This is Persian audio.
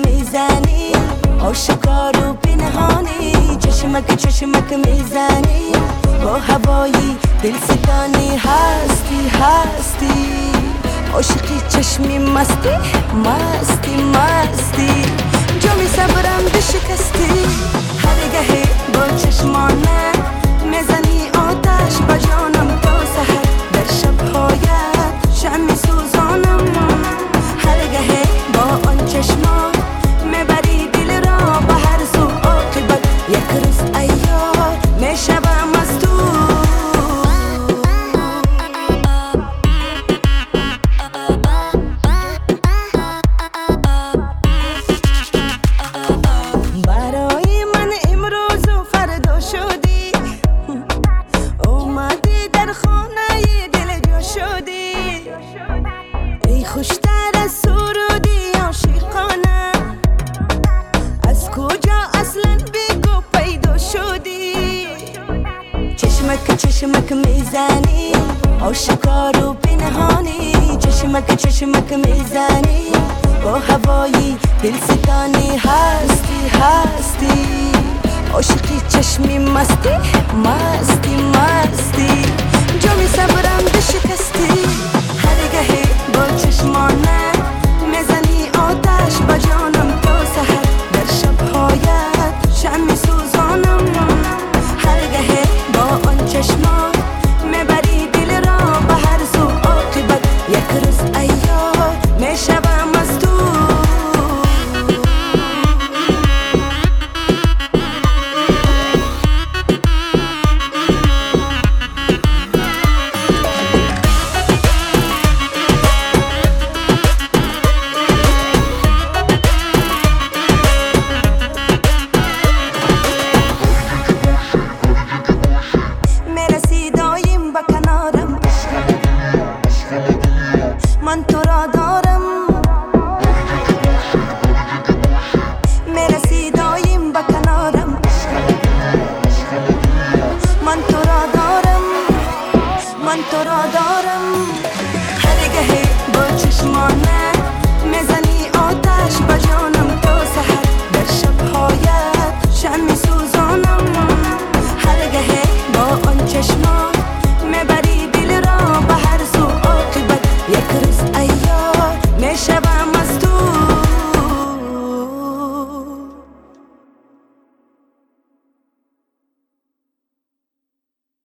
میزنی آشکار و پنهانی، چشمک میزنی با هوایی دلستانی، هستی عاشقی چشمی مستی جا می صبرم به شکستی، هر گهی با چشمانه میزنی آتش با جانم تا سحر، در شبهایت شمع سوزانم، هر گهی با آن چشما میبری دل را به هر سو، عاقبت یک روز عیار میشوم از تو. برای من امروز و فردا شدی، اومدی در خانه دل جا شدی، ای خوشتر از سرودی عاشقانه، از کجا اصلا بگو پیدا شدی، چشمک میزنی آشکار و پنهانی، چشمک میزنی با هوایی دلستانی، هستی عاشقی چشمی مستی جا می صبرم به شکستی، هر گهی با چشمان